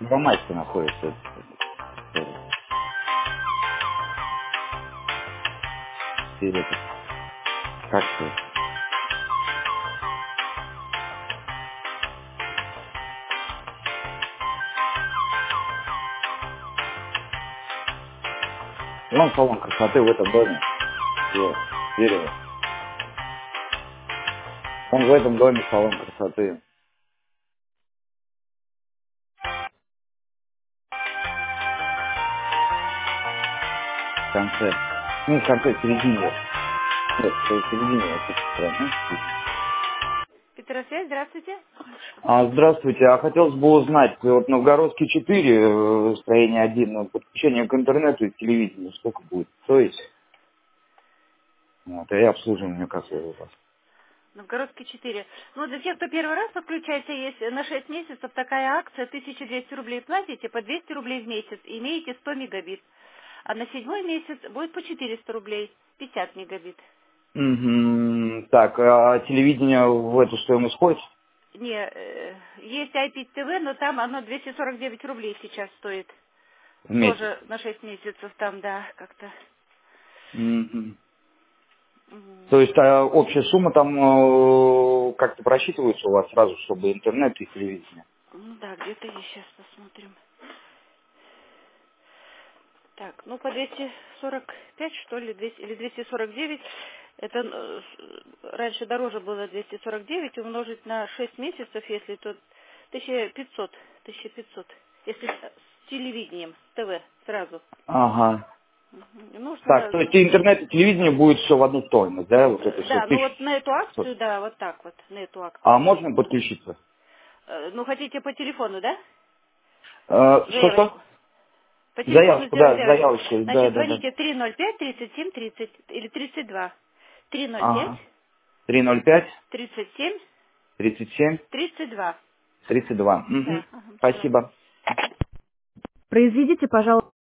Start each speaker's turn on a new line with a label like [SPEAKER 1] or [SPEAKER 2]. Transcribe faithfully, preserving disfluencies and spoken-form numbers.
[SPEAKER 1] Первомайская находится. э, Или это, как сказать? Вон салон красоты в этом доме. Где? Дерево. Он в этом доме салон красоты. В конце. Ну, в конце, в середине. Нет, в середине этой стороны.
[SPEAKER 2] Петросвязь, здравствуйте.
[SPEAKER 1] А, здравствуйте. А хотелось бы узнать, вот Новгородский четыре, э, строение один, ну, подключение к интернету и телевидению, сколько будет стоить? Вот, и обслуживание какое у вас?
[SPEAKER 2] Новгородский четыре. Ну, для тех, кто первый раз подключается, есть на шесть месяцев такая акция, тысяча двести рублей платите, по двести рублей в месяц, имеете сто мегабит. А на седьмой месяц будет по четыреста рублей, пятьдесят мегабит.
[SPEAKER 1] Мгм. Так, а телевидение в эту стоимость входит?
[SPEAKER 2] Не, э, есть ай пи ти ви, но там оно двести сорок девять рублей сейчас стоит.
[SPEAKER 1] В месяц.
[SPEAKER 2] Тоже на шесть месяцев там, да, как-то.
[SPEAKER 1] Мгм.
[SPEAKER 2] Мгм.
[SPEAKER 1] То есть а, общая сумма там э, как-то просчитывается у вас сразу, чтобы интернет и телевидение?
[SPEAKER 2] Ну да, где-то есть, сейчас посмотрим. Так, ну по двести сорок пять, что ли, двести или двести сорок девять. Это э, с- раньше дороже было двести сорок девять, умножить на шесть месяцев, если то тысяча пятьсот, тысяча пятьсот. Если с с телевидением, ТВ сразу.
[SPEAKER 1] Ага.
[SPEAKER 2] Мгм.
[SPEAKER 1] Так,
[SPEAKER 2] Нужно,
[SPEAKER 1] то есть и интернет и телевидение будет все в одну стоимость, да, вот это
[SPEAKER 2] э,
[SPEAKER 1] все
[SPEAKER 2] да, ну вот
[SPEAKER 1] тысяча.
[SPEAKER 2] на эту акцию, да, вот так вот, на эту
[SPEAKER 1] А
[SPEAKER 2] акцию.
[SPEAKER 1] можно подключиться?
[SPEAKER 2] Э, Ну, хотите по телефону, да?
[SPEAKER 1] Э, Что-что?
[SPEAKER 2] Заявочку. По телефону
[SPEAKER 1] Заявку,
[SPEAKER 2] сделать
[SPEAKER 1] да,
[SPEAKER 2] заявочку.
[SPEAKER 1] заявочку, да,
[SPEAKER 2] Значит,
[SPEAKER 1] да, да.
[SPEAKER 2] звоните три ноль пять тридцать семь тридцать или тридцать два. три ноль пять
[SPEAKER 1] Ага. Три ноль пять
[SPEAKER 2] тридцать семь
[SPEAKER 1] тридцать семь
[SPEAKER 2] тридцать два.
[SPEAKER 1] тридцать два. Угу.
[SPEAKER 2] Да, ага, пожалуйста.
[SPEAKER 1] Спасибо. Произведите, пожалуйста.